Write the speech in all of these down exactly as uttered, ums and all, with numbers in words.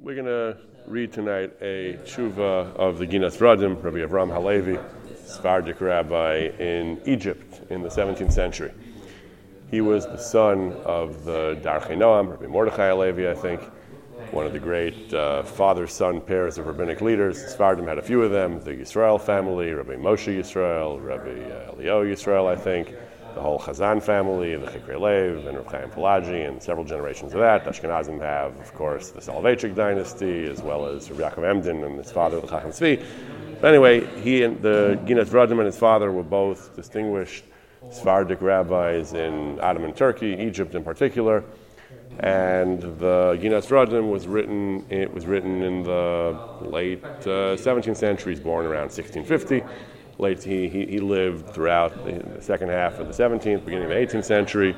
We're going to read tonight a tshuva of the Ginas Radim, Rabbi Avram Halevi, Sephardic rabbi in Egypt in the seventeenth century. He was the son of the Darchei Noam, Rabbi Mordechai Halevi, I think, one of the great uh, father-son pairs of rabbinic leaders. Sephardim had a few of them, the Yisrael family, Rabbi Moshe Yisrael, Rabbi uh, Eliyahu Yisrael, I think, the whole Chazan family, the Chikrei Lev, and Reb Chaim Pelagi, and several generations of that. The Ashkenazim have, of course, the Soloveitchik dynasty, as well as Rabbi Yaakov Emden and his father, the Chacham Tzvi. But anyway, he and the Ginas Radim and his father were both distinguished Sephardic rabbis in Ottoman Turkey, Egypt in particular. And the Ginas Radim was written. It was written in the late uh, seventeenth century. He's born around sixteen fifty. Late, he, he he lived throughout the second half of the seventeenth, beginning of the eighteenth century,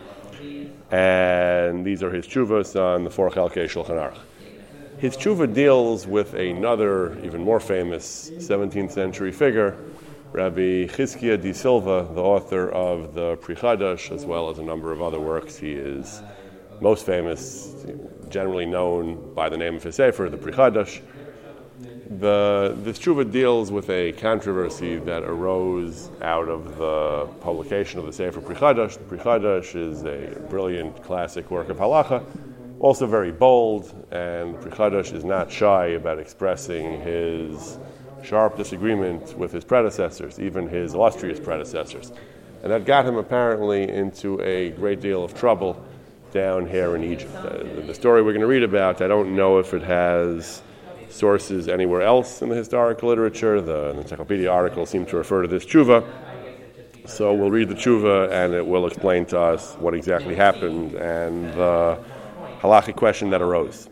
and these are his tshuvas on the four Chelkei Shulchan Aruch. His tshuva deals with another, even more famous seventeenth century figure, Rabbi Chizkiah di Silva, the author of the Pri Chadash, as well as a number of other works. He is most famous, generally known by the name of his sefer, the Pri Chadash. The, this tshuva deals with a controversy that arose out of the publication of the Sefer Pri Chadash. The Pri Chadash is a brilliant classic work of halacha, also very bold, and the Pri Chadash is not shy about expressing his sharp disagreement with his predecessors, even his illustrious predecessors. And that got him apparently into a great deal of trouble down here in Egypt. Uh, the story we're going to read about, I don't know if it has sources anywhere else in the historical literature. The, the encyclopedia articles seem to refer to this tshuva. So we'll read the tshuva and it will explain to us what exactly happened and the halachic question that arose.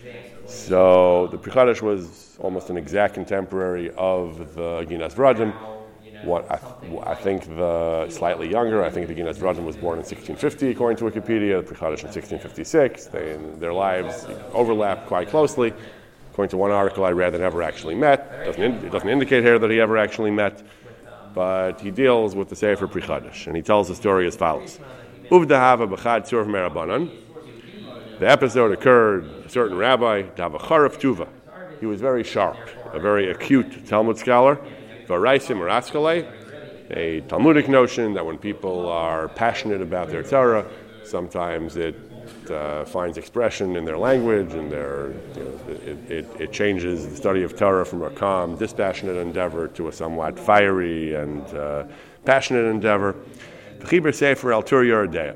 So the Pri Chadash was almost an exact contemporary of the Ginas Radim. What I, th- I think the slightly younger, I think the Ginas Radim was born in sixteen fifty according to Wikipedia, the Pri Chadash in sixteen fifty-six. They, their lives overlap quite closely. According to one article I read, they never actually met. Doesn't in, it doesn't indicate here that he ever actually met, but he deals with the Sefer Pri Chadash, and he tells the story as follows. Uvdahava b'chad tzurv merabanan. The episode occurred, a certain rabbi, Davacharif Tuva. He was very sharp, a very acute Talmud scholar. Varaisim or Askalei, a Talmudic notion that when people are passionate about their Torah, sometimes it uh, finds expression in their language, and their you know, it, it, it changes the study of Torah from a calm, dispassionate endeavor to a somewhat fiery and uh, passionate endeavor. V'chiber Sefer al Tur Yerodea.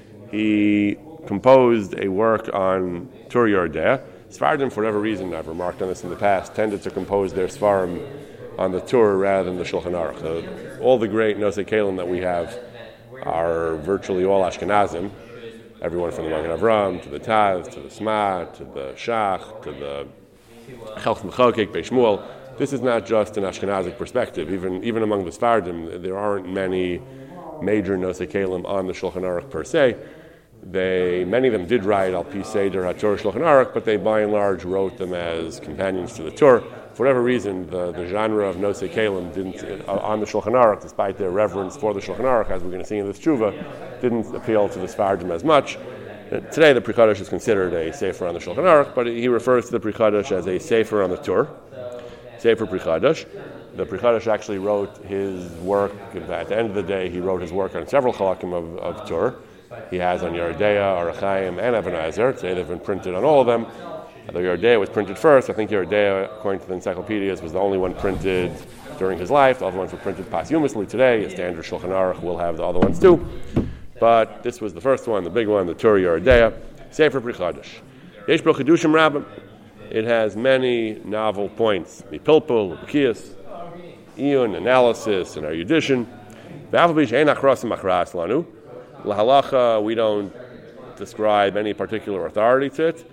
He composed a work on Tur Yerodea. Sephardim, for whatever reason, I've remarked on this in the past, tended to compose their Sfarim on the Tur rather than the Shulchan Aruch. The, all the great Nosei Kelim that we have are virtually all Ashkenazim. Everyone from the Magen Avram, to the Taz, to the Sma, to the Shach, to the Chelch Mechokek, Beis Shmuel. This is not just an Ashkenazic perspective. Even even among the Sephardim, there aren't many major Nosei Kelim on the Shulchan Aruch per se. They, many of them did write Al Pi Seder HaTorah Shulchan Aruch, but they by and large wrote them as companions to the Torah. For whatever reason, the, the genre of Nosei Kelim didn't, uh, on the Shulchan Aruch, despite their reverence for the Shulchan Aruch, as we're going to see in this tshuva, didn't appeal to the Sephardim as much. Uh, today, the Pri Chadash is considered a sefer on the Shulchan Aruch, but he refers to the Pri Chadash as a sefer on the Torah, sefer Pri Chadash. The Pri Chadash actually wrote his work, at the end of the day, he wrote his work on several chalakim of, of Torah. He has on Yerodea, Orach Chaim, and Even HaEzer. Today they've been printed on all of them. The Yerodea was printed first. I think Yerodea, according to the encyclopedias, was the only one printed during his life. The other ones were printed posthumously today. A standard Shulchan Aruch will have the other ones too. But this was the first one, the big one, the Tur Yerodea, Sefer Pri Chadash. Yesh Bo Chidushim Rabbim. It has many novel points. Mipilpul, B'kiyas, Iyun, analysis, and erudition. V'afal b'yish ein achrosim achras lanu. Lahalacha, we don't describe any particular authority to it.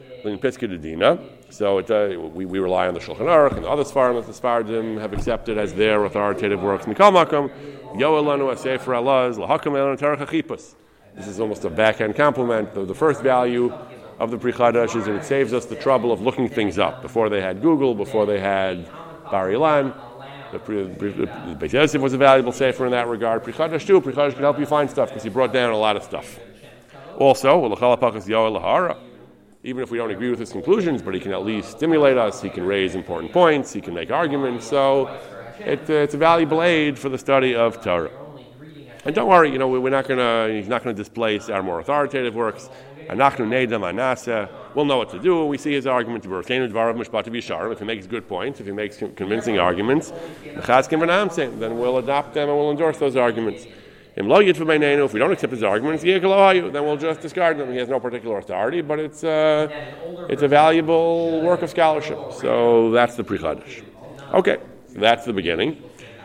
So it, uh, we, we rely on the Shulchan Aruch and the other Sfarim that the Sephardim have accepted as their authoritative works. Mikal Makam, Yoelanu Asefer Alaz, Lahakam Elon Tarach HaChippas. This is almost a backhand compliment. The, the first value of the Pri Chadash is that it saves us the trouble of looking things up. Before they had Google, before they had Bar Ilan, the Beis Yosef was a valuable sefer in that regard. Pri Chadash too. Pri Chadash could help you find stuff because he brought down a lot of stuff. Also, L'chal HaPachas Yoel Lahara. even if we don't agree with his conclusions, but he can at least stimulate us, he can raise important points, he can make arguments, so it, uh, it's a valuable aid for the study of Torah. And don't worry, you know, we're not going to, he's not going to displace our more authoritative works. We'll know what to do when we see his argument. If he makes good points, if he makes convincing arguments, then we'll adopt them and we'll endorse those arguments. If we don't accept his arguments, then we'll just discard them. He has no particular authority, but it's, uh, it's a valuable work of scholarship. So that's the Pri Chadash. Okay, so that's the beginning.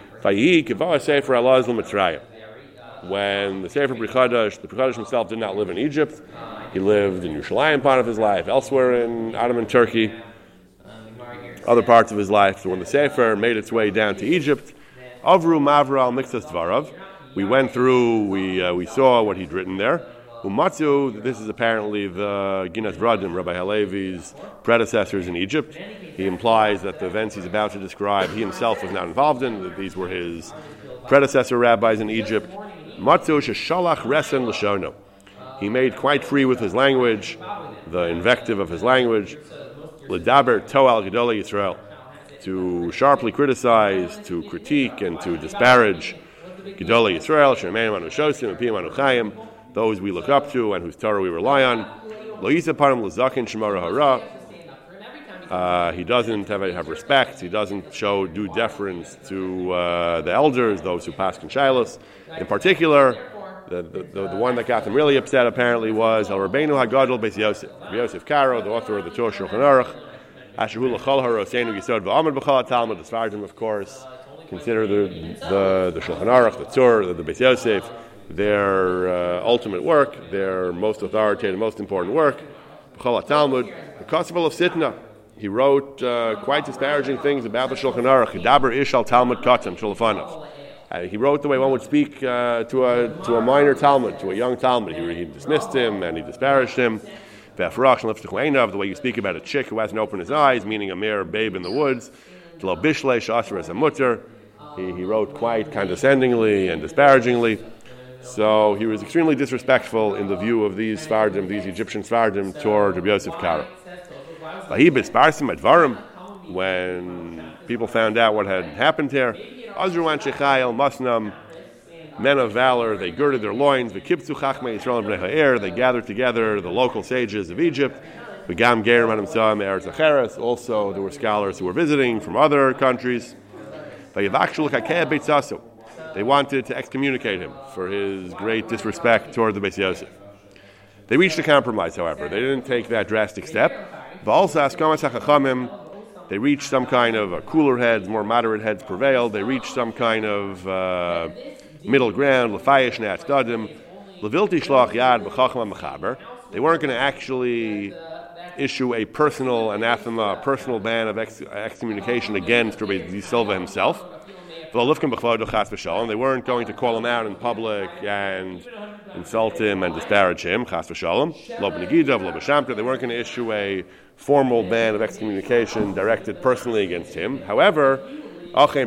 When the Sefer Pri Chadash, the Pri Chadash himself did not live in Egypt. He lived in Yerushalayim part of his life, elsewhere in Ottoman Turkey, other parts of his life. So when the Sefer made its way down to Egypt, Avru Mavra al Miktas Dvarav, we went through, we uh, we saw what he'd written there. Umatzu, this is apparently the Ginas Vradim, Rabbi Halevi's predecessors in Egypt. He implies that the events he's about to describe, he himself was not involved in, that these were his predecessor rabbis in Egypt. Matzu sheshalach resen l'shono. He made quite free with his language, the invective of his language, l'daber to'al gedolei Yisrael, to sharply criticize, to critique, and to disparage gedolei Yisrael, shemeim anu shosim, and piyam anu chayim, those we look up to and whose Torah we rely on. Lo yisa parim l'zakin shemara hara. Uh, he doesn't have, have respect. He doesn't show due deference to uh, the elders, those who pass shilos. In particular, the, the, the, the one that got them really upset apparently was El Rabbeinu Hagadol Beis Yosef, Yosef Karo, the author of the Torah Shulchan Aruch. Ashehu l'chol haroseinu yisod v'amad b'chol Talmud. The Sfardim, of course, consider the the, the Shulchan Aruch, the Torah, the, the Beis Yosef, their uh, ultimate work, their most authoritative, most important work. B'chol Talmud, the Kosovo of Sitna. He wrote uh, quite disparaging things about the Shulchan Aruch. Hidaber ish al Talmud katan shulfanov. Uh, he wrote the way one would speak uh, to a to a minor Talmud, to a young Talmud. He, he dismissed him and he disparaged him. The way you speak about a chick who hasn't opened his eyes, meaning a mere babe in the woods. He, he wrote quite condescendingly and disparagingly. So he was extremely disrespectful in the view of these Sfardim, these Egyptian Sfardim, toward Rabbi Yosef Karo. When people found out what had happened here, Azru and Shechayel, Masnam, men of valor, they girded their loins, the Kibtzu Chachmei Yisrael Bnei Ha'er, they gathered together the local sages of Egypt, the Gam Gerim and Amsam Eretz Acheres. Also, there were scholars who were visiting from other countries. They wanted to excommunicate him for his great disrespect toward the Beis Yosef. They reached a compromise, however. They didn't take that drastic step. They reached some kind of uh, cooler heads, more moderate heads prevailed. They reached some kind of uh, middle ground. They weren't going to actually issue a personal anathema, a personal ban of ex- excommunication against Rabbi Silva himself. They weren't going to call him out in public and insult him and disparage him. They weren't going to issue a formal ban of excommunication directed personally against him. However, they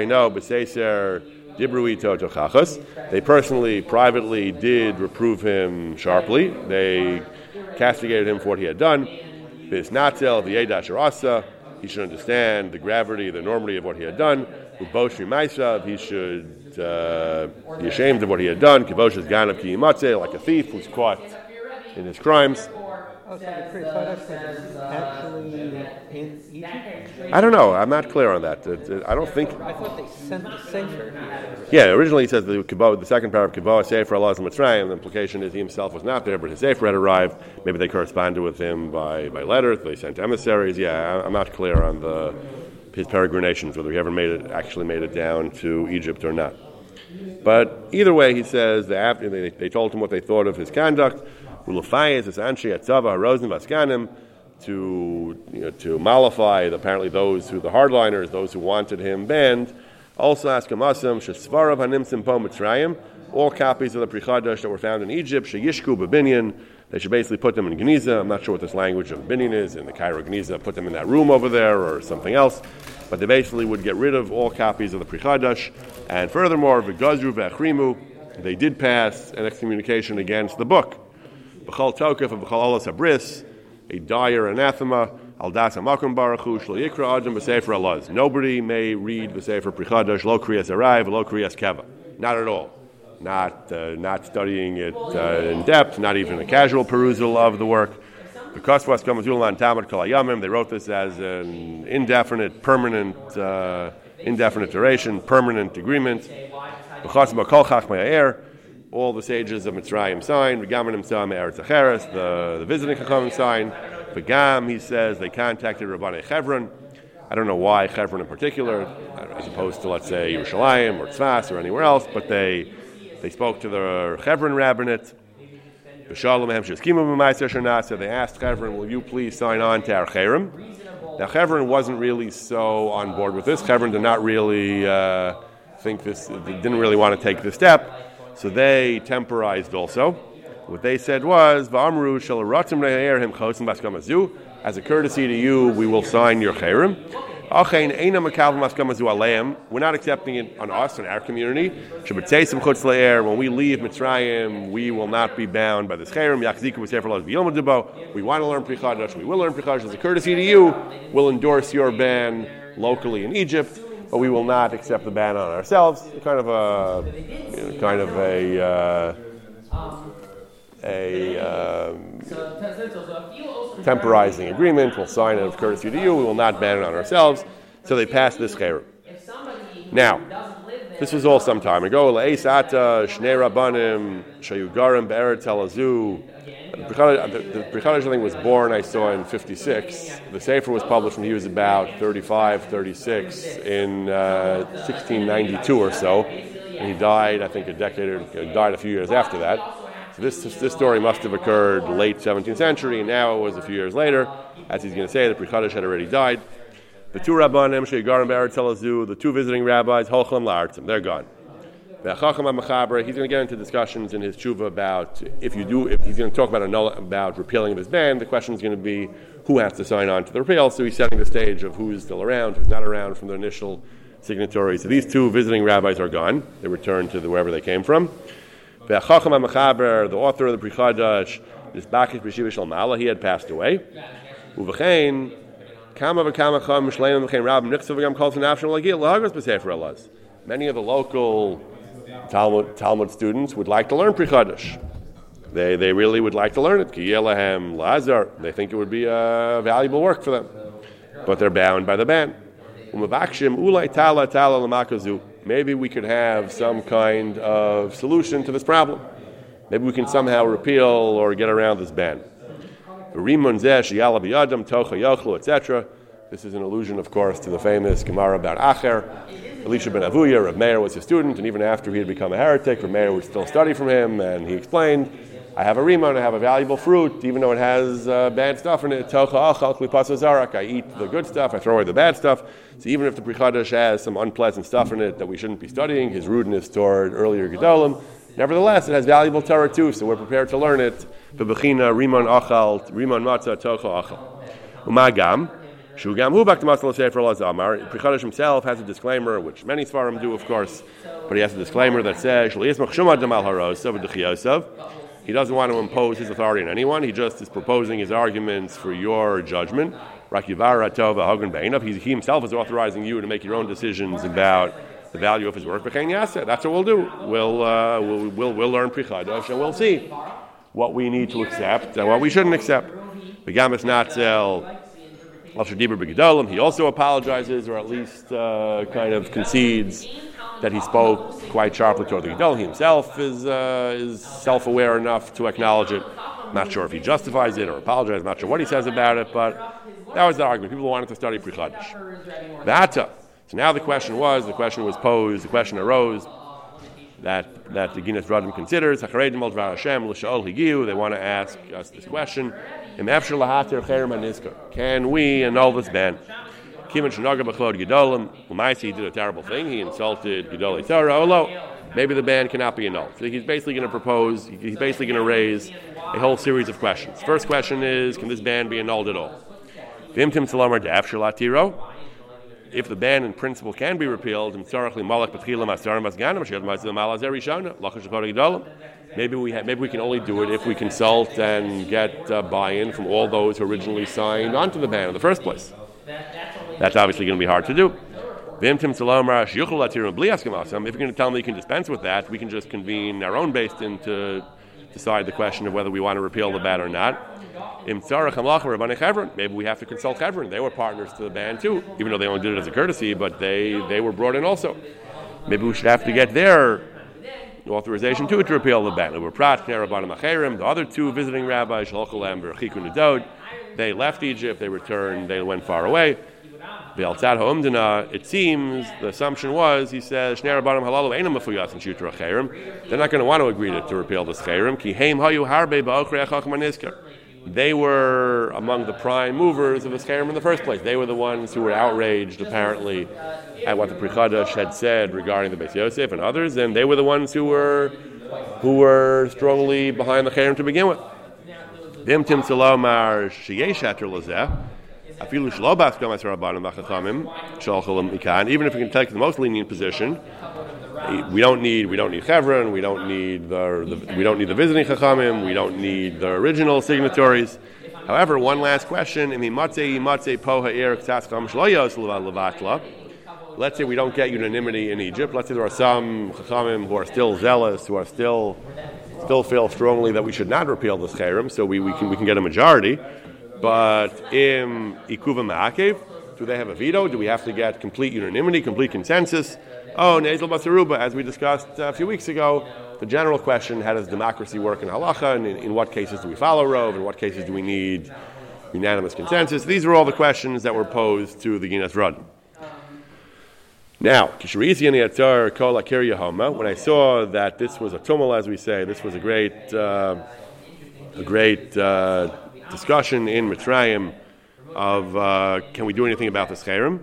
personally, privately did reprove him sharply. They castigated him for what he had done. He should understand the gravity, the enormity of what he had done. He should uh, be ashamed of what he had done. Like a thief who's caught in his crimes. Oh, so the Pri Chadash was actually in Egypt? I don't know. I'm not clear on that. It, it, I don't think. I thought they sent the Sefer. Yeah, originally he says the, the second paragraph, Kibbutz Sefer Allah Mitzrayim. The implication is he himself was not there, but his Sefer had arrived. Maybe they corresponded with him by, by letter. They sent emissaries. Yeah, I'm not clear on the his peregrinations, whether he ever made it, actually made it down to Egypt or not. But either way, he says that they, they told him what they thought of his conduct. To you know, to mollify apparently those who the hardliners, those who wanted him banned. Also ask Amasam Shesvarav Hanimsim Po Mitzrayim, all copies of the Pri Chadash that were found in Egypt, Sheyishku B'Binyan, they should basically put them in Geniza. I'm not sure what this language of Binyan is in the Cairo Geniza, put them in that room over there or something else. But they basically would get rid of all copies of the Pri Chadash. And furthermore, V'Gazru V'Achrimu, they did pass an excommunication against the book. B'chal Tokef and B'chal Olas Habris, a dire anathema. Al das hamakom baruch hu shlo yikra adam b'sefer alaz. Nobody may read the Sefer Pri Chadash lo kriyas arai lo kriyas keva. Not at all. Not uh, not studying it uh, in depth. Not even a casual perusal of the work. Because was Kamazulan Talmud Kol Hayamim, they wrote this as an indefinite, permanent, uh, indefinite duration, permanent agreement. Because Kol Chach Me'er. All the sages of Mitzrayim signed. V'gam Nimtzah Me'eretz Acheres, the the visiting Chachamim signed. V'gam, he says, they contacted Rabbanei Chevron. I don't know why Chevron in particular, as opposed to, let's say, Yerushalayim or Tzfas or anywhere else, but they they spoke to the Chevron rabbinate. So they asked Chevron, will you please sign on to our Cherem? Now Chevron wasn't really so on board with this. Chevron did not really uh, think this, didn't really want to take this step. So they temporized also. What they said was, as a courtesy to you, we will sign your Cherem. We're not accepting it on us, in our community. When we leave Mitzrayim, we will not be bound by this Cherem. We want to learn Pri Chadash. We will learn Pri Chadash. As a courtesy to you, we'll endorse your ban locally in Egypt, but we will not accept the ban on ourselves. Kind of a, you know, kind of a, uh, a um, temporizing agreement. We'll sign it of courtesy to you. We will not ban it on ourselves. So they passed this cherem. Now, this was all some time ago. Le'eis ata shnei rabbanim shayu garim be'eretz halazu. The Pri Chadash, I think, was born, I saw, in fifty-six. The Sefer was published when he was about thirty-five, thirty-six in uh, sixteen ninety-two or so. And he died, I think, a decade or died a few years after that. So this this story must have occurred late seventeenth century, and now it was a few years later. As he's going to say, the Pri Chadash had already died. The two rabbanim, Shei Garim Be'eretz Halazu, the two visiting rabbis, Holchlam La'artzim, they're gone. The Chacham HaMachaber, he's going to get into discussions in his tshuva about if you do, if he's going to talk about annul, about repealing of his ban. The question is going to be who has to sign on to the repeal. So he's setting the stage of who's still around, who's not around from the initial signatories. So these two visiting rabbis are gone. They returned to the, wherever they came from. The Chacham HaMachaber, the author of the Pri Chadash, this Bakish B'Shiva Shel Ma'ala, he had passed away. Uvechein, Kama v'kama cham shleim v'chein rabbim nichsav v'gam kol t'nafshim l'gil l'hagos b'sefer alaz. Many of the local Talmud, Talmud students would like to learn Pri Chadash. They they really would like to learn it. Ki yelahem lazar. They think it would be a valuable work for them, but they're bound by the ban. Umavakshim ulay tala tala l'makazu. Maybe we could have some kind of solution to this problem. Maybe we can somehow repeal or get around this ban. et cetera. This is an allusion, of course, to the famous Gemara about Acher. Elisha ben Avuya, Rav Meir was his student, and even after he had become a heretic, Rav Meir would still study from him, and he explained, I have a rimon, I have a valuable fruit, even though it has uh, bad stuff in it. I eat the good stuff, I throw away the bad stuff. So even if the Pri Chadash has some unpleasant stuff in it that we shouldn't be studying, his rudeness toward earlier Gedolim, nevertheless, it has valuable Torah too, so we're prepared to learn it. Bebechina rimon achal, rimon matzah tocha achal. Umagam, shugam hu bak t'masal sefer lazamar. Pri Chadash himself has a disclaimer, which many Sfarim do, of course, but he has a disclaimer that says, Sh'liyismach shumad damal harosav v'dechiyosav. He doesn't want to impose his authority on anyone. He just is proposing his arguments for your judgment. Rakivara tova hagun be'inav. He himself is authorizing you to make your own decisions about the value of his work. That's what we'll do. We'll uh, we'll, we'll we'll learn Pri Chadash and we'll see what we need to accept and what we shouldn't accept. Begamis Natzel Al Shadiber B'Gedolim. He also apologizes, or at least uh, kind of concedes that he spoke quite sharply toward the Gedolim. He himself is uh, is self-aware enough to acknowledge it. Not sure if he justifies it or apologizes. Not sure what he says about it, but that was the argument. People wanted to study Pri Chadash. V'ata. So now the question was, the question was posed, the question arose that that the Ginas Radim considers. They want to ask us this question: can we annul this ban? He did a terrible thing. He insulted Gedolei Torah. Maybe the ban cannot be annulled. So he's basically going to propose. He's basically going to raise a whole series of questions. First question is: can this ban be annulled at all? If the ban in principle can be repealed, Maybe we ha- maybe we can only do it if we consult and get uh, buy-in from all those who originally signed onto the ban in the first place. That's obviously going to be hard to do. If you're going to tell me you can dispense with that, we can just convene our own Beis Din to decide the question of whether we want to repeal the ban or not. Maybe we have to consult Chevron. They were partners to the ban too, even though they only did it as a courtesy, but they, they were brought in also. Maybe we should have to get their authorization too to repeal the ban. The other two visiting rabbis, they left Egypt, they returned, they went far away. It seems the assumption was, he says, they're not going to want to agree to, to repeal this chayrim. They were among the prime movers of this chayrim in the first place. They were the ones who were outraged, apparently, at what the Pri Chadash had said regarding the Beis Yosef and others, and they were the ones who were who were strongly behind the chayrim to begin with. Even if we can take the most lenient position, we don't need we don't need Chevron, we don't need the, the we don't need the visiting Chachamim, we don't need the original signatories. However, one last question: let's say we don't get unanimity in Egypt. Let's say there are some Chachamim who are still zealous, who are still still feel strongly that we should not repeal this chayrim, so we, we can we can get a majority. But im ikuva ma'akev, do they have a veto? Do we have to get complete unanimity, complete consensus? Oh, nezel basaruba, as we discussed a few weeks ago, the general question: how does democracy work in halacha? And in, in what cases do we follow rov? In what cases do we need unanimous consensus? These are all the questions that were posed to the Ginas Radim. Now, when I saw that this was a tumult, as we say, this was a great, uh, a great uh, discussion in Mitzrayim of uh, can we do anything about this chayrim?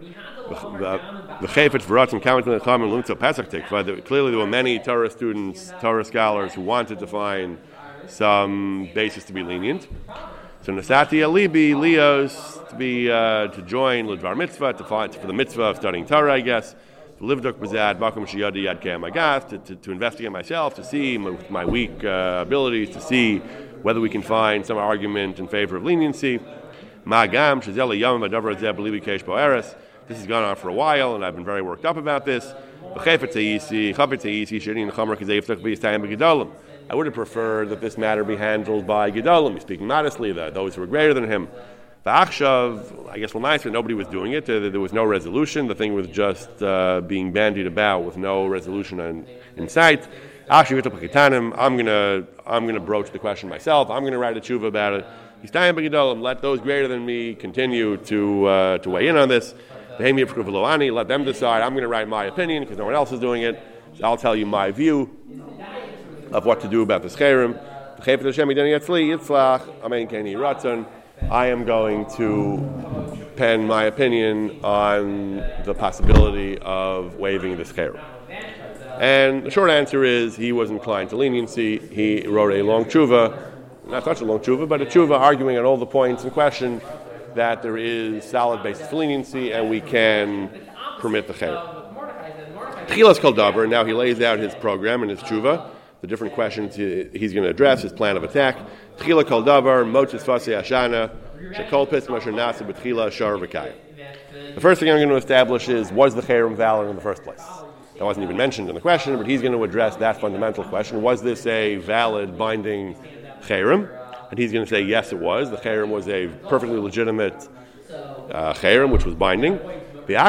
Clearly, there were many Torah students, Torah scholars who wanted to find some basis to be lenient. So Nasati Alibi, Leos, to be uh, to join Lidvar Mitzvah, to find for the mitzvah of studying Torah, I guess. To livdok b'zad, bakum shiyadi yad ke'am agas, to to investigate myself, to see my, my weak uh, abilities, to see whether we can find some argument in favor of leniency. Ma'agam shezela yom v'davar zeh b'libi keish bo'eres. This has gone on for a while, and I've been very worked up about this. I would have preferred that this matter be handled by Gedolim. He's speaking modestly, that those who were greater than him. V'achshav, I guess, well, nice, but nobody was doing it. There was no resolution. The thing was just uh, being bandied about with no resolution in, in sight. I'm gonna, I'm gonna broach the question myself. I'm gonna write a tshuva about it. Let those greater than me continue to uh, to weigh in on this. Let them decide. I'm going to write my opinion because no one else is doing it. So I'll tell you my view of what to do about this chayrim. I am going to pen my opinion on the possibility of waiving this chayrim. And the short answer is he was inclined to leniency. He wrote a long tshuva, not such a long tshuva, but a tshuva arguing on all the points in question that there is solid basis for leniency and we can permit the chayrim. Tchilas kol davar, now he lays out his program and his tshuva, the different questions he, he's going to address, his plan of attack. Tchila kol davar, motzis fasei ashana, shekol pisma shenasa b'tchila shar v'kaya. The first thing I'm going to establish is, was the chayrim valid in the first place? That wasn't even mentioned in the question, but he's going to address that fundamental question. Was this a valid, binding chayrim? And he's going to say, yes, it was. The chayrim was a perfectly legitimate uh, chayrim, which was binding. Now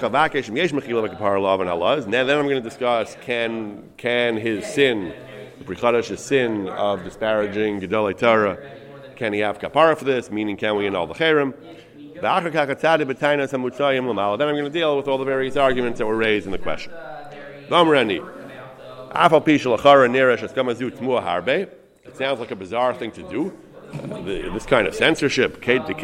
then I'm going to discuss, can can his sin, the Pri Chadash's sin of disparaging Gedolei Torah, can he have kapara for this? Meaning, can we annul the chayrim? Then I'm going to deal with all the various arguments that were raised in the question. It sounds like a bizarre thing to do. Uh, the, this kind of censorship. Well, no,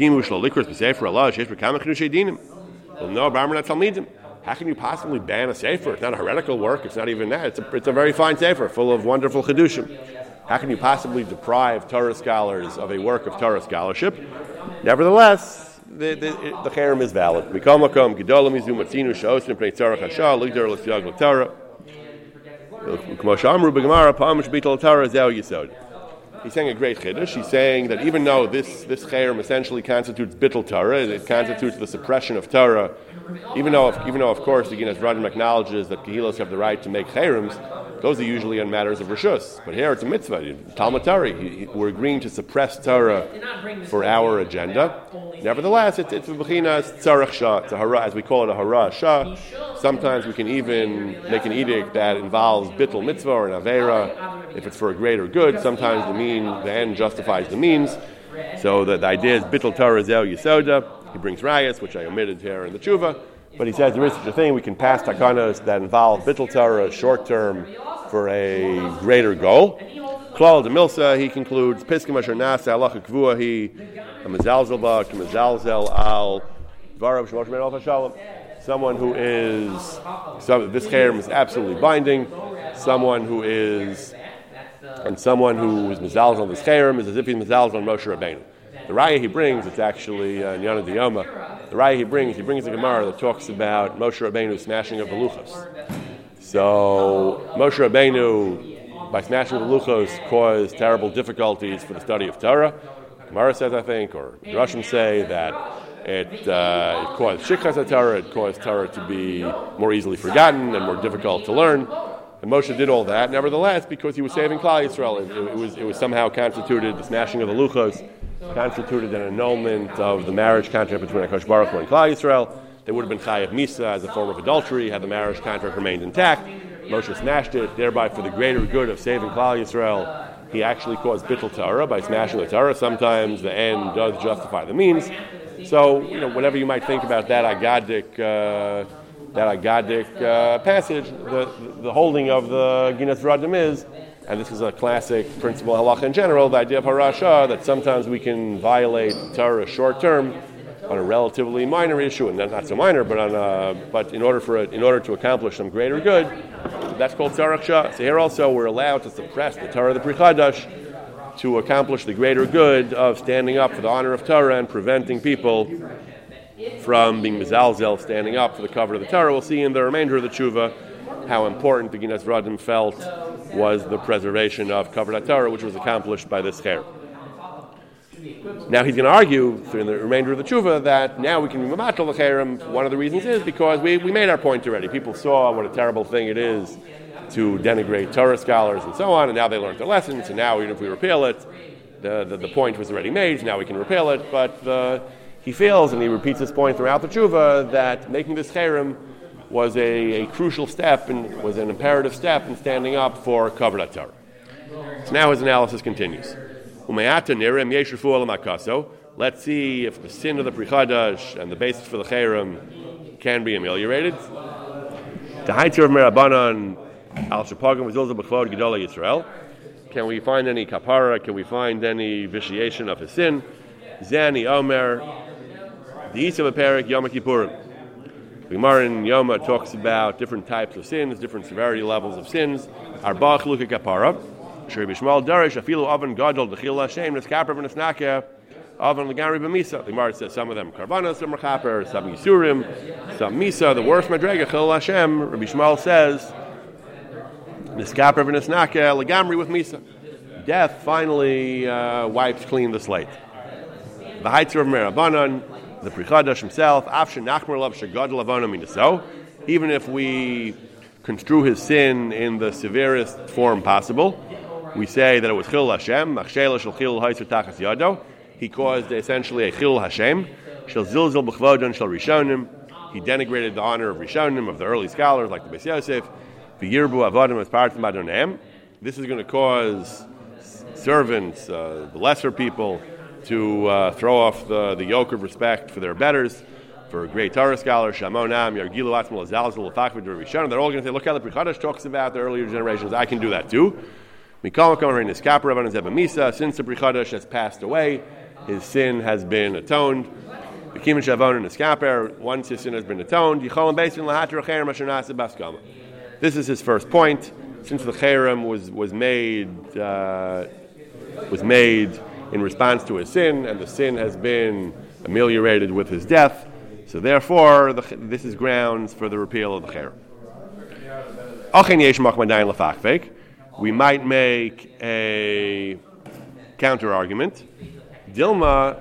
how can you possibly ban a sefer? It's not a heretical work. It's not even that. It's a, it's a very fine sefer, full of wonderful chidushim. How can you possibly deprive Torah scholars of a work of Torah scholarship? Nevertheless, the the, the chayrim is valid. He's saying a great chiddush. He's saying that even though this this chayrim essentially constitutes bittul Torah, it constitutes the suppression of Torah. Even though, even though of course the Ginas Radim acknowledges that kehilos have the right to make chayrims, those are usually on matters of rishus. But here it's a mitzvah, Talmud Torah. He, he, we're agreeing to suppress Torah for our agenda. Nevertheless, it's it's a b'chinas tzarech shah. It's a hara, as we call it, a hara shah. Sometimes we can even make an edict that involves bittul mitzvah or an avera if it's for a greater good. Sometimes the mean, the end justifies the means. So the, the idea is bittul Torah zeh yisoda. He brings rayas, which I omitted here in the tshuva, but he says there is such a thing. We can pass takanas that involve bittul Torah short term for a greater goal. Klal de Milsa, he concludes, Piskim asher nasa halacha kvua he mezalzel ba mezalzel al dvarav shlosh men al shalom. Someone who is, so this chayrim is absolutely binding. Someone who is, and someone who is mezalzel on this chayrim is as if he's mezalzel on Moshe Rabbeinu. The raya he brings, it's actually uh, Nyana Diyoma. The raya he brings, he brings a Gemara that talks about Moshe Rabbeinu smashing of the luchos. So Moshe Rabbeinu, by smashing the luchos, caused terrible difficulties for the study of Torah. Gemara says, I think, or Rashim say that it, uh, it caused shikras Torah, it caused Torah to be more easily forgotten and more difficult to learn. And Moshe did all that, nevertheless, because he was saving Klal Yisrael. It, it, was, it was somehow constituted, the smashing of the luchos, constituted an annulment of the marriage contract between HaKadosh Baruch Hu and Klal Yisrael. They would have been chayav misa as a form of adultery had the marriage contract remained intact. Moshe smashed it, thereby for the greater good of saving Klal Yisrael, he actually caused bittul Torah by smashing the Torah. Sometimes the end does justify the means. So, you know, whatever you might think about that Agadic, uh, that Agadic uh, passage, the, the holding of the Ginas Radim is, and this is a classic principle of halacha in general, the idea of harasha, that sometimes we can violate Torah short term on a relatively minor issue, and not so minor, but on a, but in order for a, in order to accomplish some greater good, that's called tzarech shah. So here also we're allowed to suppress the Torah of the Pri Chadash to accomplish the greater good of standing up for the honor of Torah and preventing people from being mezalzel, standing up for the cover of the Torah. We'll see in the remainder of the tshuva how important the Ginas Radim felt was the preservation of covered Torah, which was accomplished by this cher. Now he's going to argue in the remainder of the tshuva that now we can be mamatel the cherem. One of the reasons is because we, we made our point already. People saw what a terrible thing it is to denigrate Torah scholars and so on, and now they learned their lessons, and now even if we repeal it, the, the, the point was already made, now we can repeal it, but uh, he feels, and he repeats this point throughout the tshuva, that making this cherem was a, a crucial step and was an imperative step in standing up for covered Torah. So now his analysis continues. Let's see if the sin of the Pri Chadash and the basis for the cherem can be ameliorated. The Haitzer of Merabanan al Shapagam was also b'chlod Gedola Yisrael. Can we find any kapara? Can we find any vitiation of his sin? Zani Omer, the Yisrael Perik Yom Kippurim. The Gemara in Yoma talks about different types of sins, different severity levels of sins. Arba chluka kapara. Shri Bishmal Darish Afilu Oven Gadol Dechil Hashem Neskaper V'Nesnaka Oven Legari B'Misa. The Gemara says some of them Karbanas, some Rechaper, some Yisurim, some Misa. The worst Madrega Chil Hashem. Rabbi Shmuel says Neskaper V'Nesnaka Legamri with Misa. Death finally uh, wipes clean the slate. The Haitzer of Merabanan, the Pri Chadash himself, Afshin Nachmer Lav Shagadol Avana Minaso. Even if we construe his sin in the severest form possible, we say that it was Chil Hashem, Machshela Shel Chil Haiser Tachas Yado. He caused essentially a Chil Hashem, Shel Zilzil B'Chvodon Shel Rishonim. He denigrated the honor of Rishonim, of the early scholars like the Beis Yosef. V'yirbu Avodim as part of Madonem. This is going to cause servants, uh, the lesser people, to uh, throw off the, the yoke of respect for their betters, for great Torah scholars, Shamonam, Yargilu Atzmal Zalzal, Lefachvid Rishonim. They're all going to say, look how the Pri Chadash talks about the earlier generations. I can do that too. Since the Pri Chadash has passed away, his sin has been atoned. Once his sin has been atoned, this is his first point. Since the cherem was was made uh, was made in response to his sin, and the sin has been ameliorated with his death, so therefore the, this is grounds for the repeal of the cherem. We might make a counter argument. Dilma,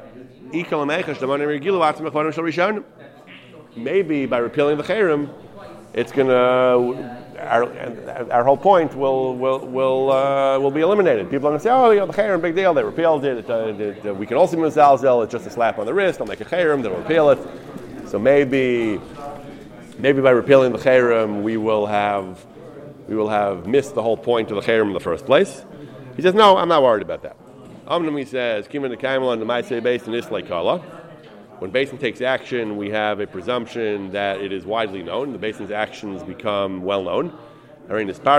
maybe by repealing the cherem, it's gonna our, our whole point will will will uh, will be eliminated. People are gonna say, "Oh, you know, the cherem, big deal. They repealed it. it, uh, it uh, we can also use zalzel. It's just a slap on the wrist. I'll make a cherem. They'll repeal it." So maybe maybe by repealing the cherem, we will have we will have missed the whole point of the cherem in the first place. He says, "No, I'm not worried about that." Omnum, he says, "Kimin the kaimel and the ma'aseh based in islay kala." When Basin takes action, we have a presumption that it is widely known. The Basin's actions become well known. Everyone in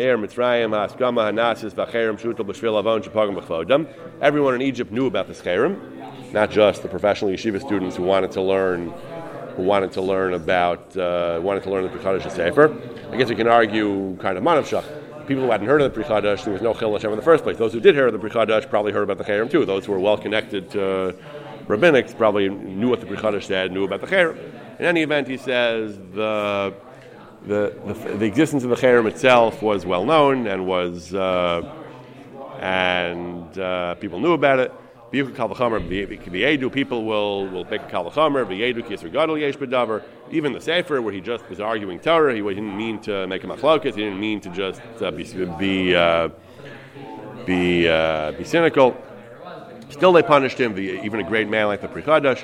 Egypt knew about this cherem, not just the professional yeshiva students who wanted to learn, who wanted to learn about, uh, wanted to learn the Pri Chadash Sefer. I guess we can argue kind of manavshach. People who hadn't heard of the Pri Chadash, there was no Chil Hashem in the first place. Those who did hear of the Pri Chadash probably heard about the cherem too. Those who were well connected to rabbinics probably knew what the Pri Chadash said, knew about the cherem. In any event, he says the the the, the existence of the cherem itself was well known and was uh, and uh, people knew about it. People will will pick kal v'chomer. Even the Sefer, where he just was arguing Torah, he didn't mean to make a machlokas. He didn't mean to just uh, be be uh, be uh, be cynical. Still, they punished him. Even a great man like the Pri Chadash.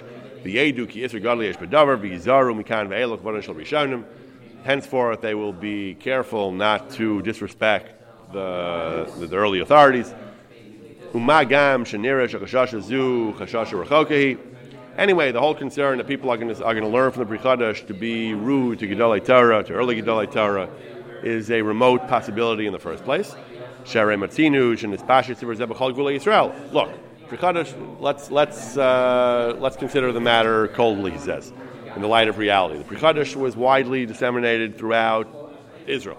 Henceforth, they will be careful not to disrespect the the, the early authorities. Anyway, the whole concern that people are going to are going to learn from the Pri Chadash to be rude to Gedolei Torah, to early Gedolei Torah, is a remote possibility in the first place. Look. Pri Chadash, let's let's uh, let's consider the matter coldly. He says, in the light of reality, the Pri Chadash was widely disseminated throughout Israel.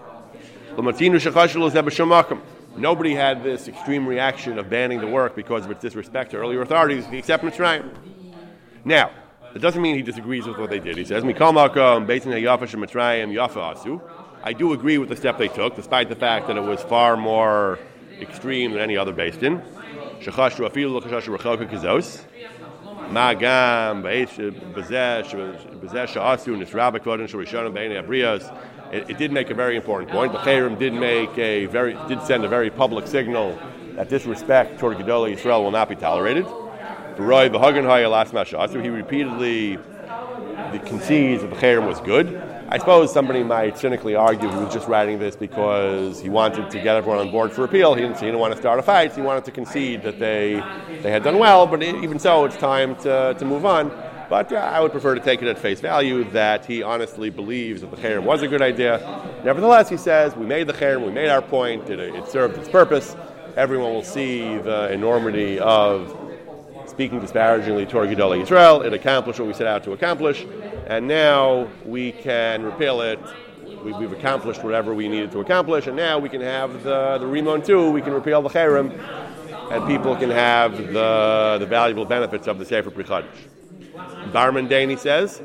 Nobody had this extreme reaction of banning the work because of its disrespect to earlier authorities, except Mitzrayim. Now, that doesn't mean he disagrees with what they did. He says, I do agree with the step they took, despite the fact that it was far more extreme than any other based in. It, it did make a very important point. The cherem did make a very did send a very public signal that disrespect toward Gedolei Yisrael will not be tolerated. He repeatedly concedes that the cherem was good. I suppose somebody might cynically argue he was just writing this because he wanted to get everyone on board for repeal. He didn't, he didn't want to start a fight. He wanted to concede that they they had done well, but even so, it's time to, to move on. But uh, I would prefer to take it at face value that he honestly believes that the cherem was a good idea. Nevertheless, he says, we made the cherem, we made our point, it, it served its purpose. Everyone will see the enormity of speaking disparagingly toward Gedolei Yisrael. It accomplished what we set out to accomplish, and now we can repeal it. We, we've accomplished whatever we needed to accomplish, and now we can have the, the Rimon too. We can repeal the cherem, and people can have the, the valuable benefits of the Sefer Pri Chadash. Barman Dani says,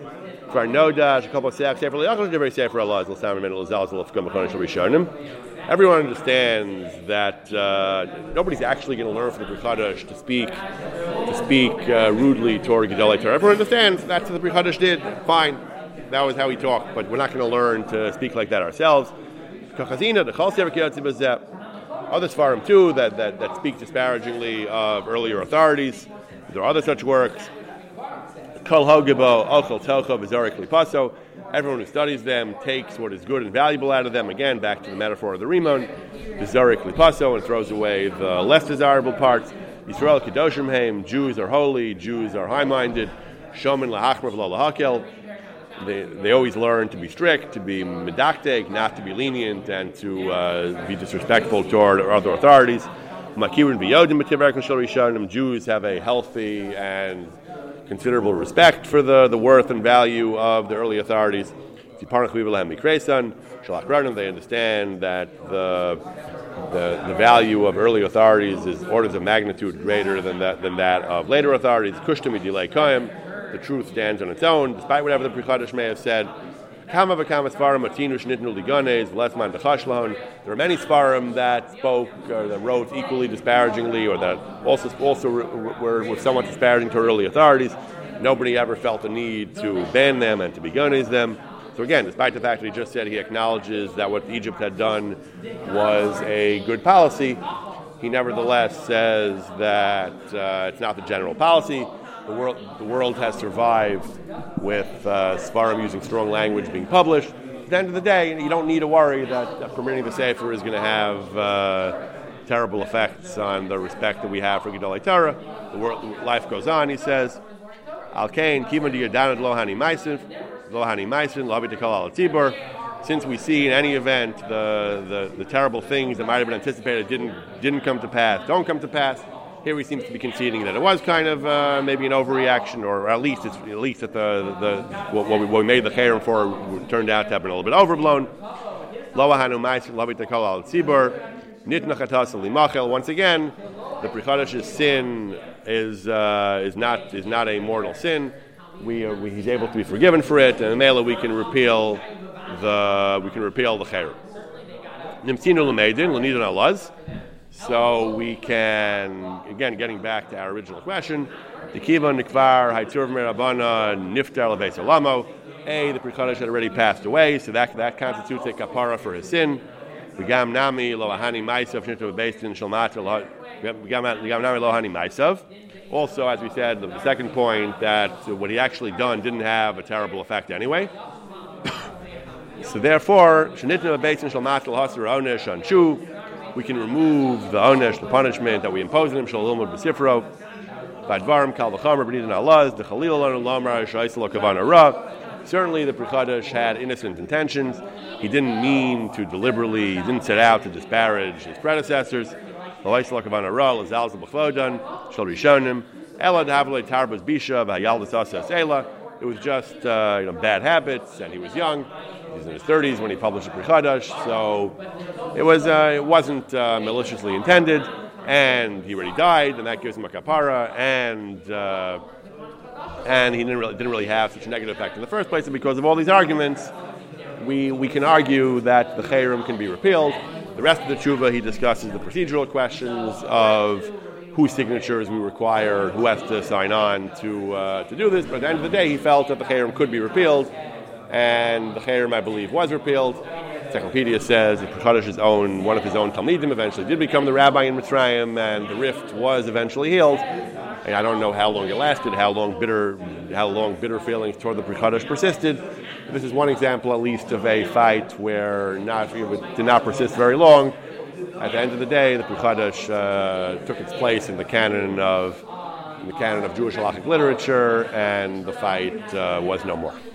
everyone understands that uh, nobody's actually going to learn from the Pri Chadash to speak to speak uh, rudely toward Gedolei Torah. Everyone understands that's what the Pri Chadash did. Fine, that was how he talked, but we're not going to learn to speak like that ourselves. Others Sfarim too that, that, that speak disparagingly of earlier authorities. There are other such works. Kol Hogebo, Ochel Telcho, Vizorik Lipaso. Everyone who studies them takes what is good and valuable out of them. Again, back to the metaphor of the Rimon, Vizorik Lipaso, and throws away the less desirable parts. Yisrael Kedoshim Heim, Jews are holy, Jews are high-minded. Shomin Lahachmer V'lo Lahakel. They they always learn to be strict, to be medactic, not to be lenient, and to uh, be disrespectful toward other authorities. Makirin B'yodim B'tivarek Nishal Rishonim. Jews have a healthy and considerable respect for the, the worth and value of the early authorities. They understand that the, the the value of early authorities is orders of magnitude greater than that than that of later authorities. The truth stands on its own, despite whatever the Pri Chadash may have said. Kama v'kama Sfarim atinu shnitnu liganes v'lesman dechashlon. There are many Sfarim that spoke or that wrote equally disparagingly, or that also also were, were somewhat disparaging to early authorities. Nobody ever felt the need to ban them and to begunnise them. So again, despite the fact that he just said he acknowledges that what Egypt had done was a good policy, he nevertheless says that uh, it's not the general policy. The world, the world has survived with uh, Sfarim using strong language being published. At the end of the day, you don't need to worry that, that permitting the Sefer is going to have uh, terrible effects on the respect that we have for Gedolei Torah. The world, life goes on, he says. Al Kain, Kivan Diyadanad Lohani Maisin, Lohani Maisin, Lohavi Tekol Al Tzibur. Since we see in any event the, the, the terrible things that might have been anticipated didn't didn't come to pass, don't come to pass. Here he seems to be conceding that it was kind of uh, maybe an overreaction, or at least it's, at least that the, the what, what, we, what we made the chayrim for turned out to have been a little bit overblown. Once again, the Pri Chodesh's sin is uh, is not is not a mortal sin. We, uh, we he's able to be forgiven for it, and in Mela we can repeal the we can repeal the chayrim. Nimtzinu l'meidin l'nidon alaz. So we can, again, getting back to our original question, the Kiva Nikvar Haitur Merabana Niftar Lebeis Olamo. A, the Pri Chodesh had already passed away, so that that constitutes a kapara for his sin. V'gam nami lo ahani ma'asav shnitu b'beis din shalmat v'gam nami lo ahani ma'asav. Also, as we said, the second point, that what he actually done didn't have a terrible effect anyway. So therefore, shnitnu b'beis din shalmat l'hasar onesh anshu. We can remove the onesh, the punishment that we impose on him. Shalom b'sifro. Vadvarim kal v'chamer b'nidin alaz. The chalil lanu lamar sh'aisel kavana ra. Certainly, the Pri Chodesh had innocent intentions. He didn't mean to deliberately. He didn't set out to disparage his predecessors. L'aisel kavana ra l'zalz b'chvodan shal rishonim. Ela d'havlei tarbas bisha v'hayaldas asa seila. It was just uh, you know bad habits, and he was young. He was in his thirties when he published the Pri Chodesh, so it was uh, it wasn't uh, maliciously intended, and he already died, and that gives him a kapara, and uh, and he didn't really didn't really have such a negative effect in the first place. And because of all these arguments, we we can argue that the chayrim can be repealed. The rest of the tshuva, he discusses the procedural questions of whose signatures we require, who has to sign on to uh, to do this. But at the end of the day, he felt that the chayrim could be repealed. And the chayrim, I believe, was repealed. Encyclopedia says that Pri Chodesh's own, one of his own Talmidim eventually did become the rabbi in Mitzrayim, and the rift was eventually healed. And I don't know how long it lasted, how long bitter, how long bitter feelings toward the Pri Chodesh persisted. This is one example, at least, of a fight where not it did not persist very long. At the end of the day, the Pri Chodesh uh, took its place in the canon of in the canon of Jewish halachic literature, and the fight uh, was no more.